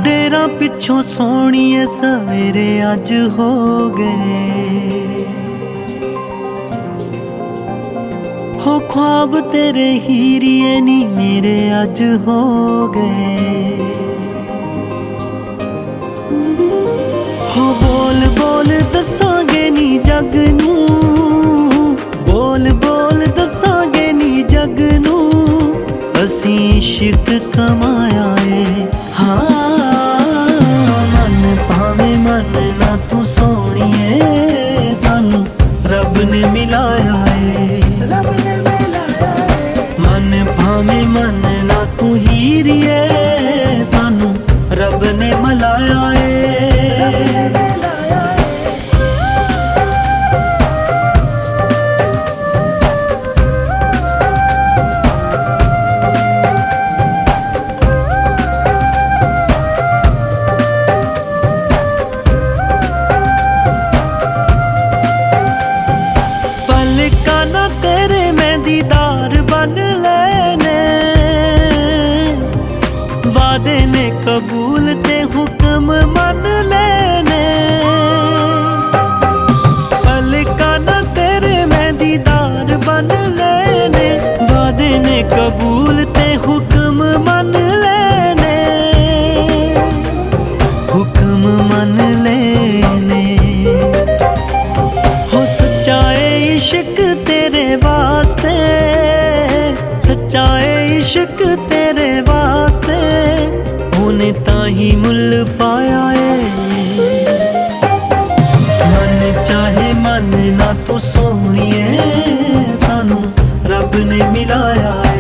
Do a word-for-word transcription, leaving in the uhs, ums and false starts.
देरा पिछों सोहणिए सवेरे अज हो गए, हो ख्वाब तेरे हीरिए नी मेरे अज हो गए। हो बोल बोल दसांगे नी जग नू, बोल बोल दसांगे नी जग नू, असीं इश्क कमाया है। हाँ मन भावे मन ना तू सोहणिए, सानू रब ने मिलाया है। मन भावे मन ना तू हीरिए, सानू रब ने मिलाया है। तेरे मैं दीदार बन लेने, वादे ने कबूल ते हुक्म मन लेने। पलकाना तेरे मैं दीदार बन लेने, वादे ने कबूल ते हुक्म मन लेने, हुक्म मन लेने। हो सच्चाए इश्क तेरे वास्ते, सच्चाए इश्क तेरे वास्ते, होने ताही मुल पाया है। मन चाहे मन ना तू सोहणिए, सानू रब ने मिलाया।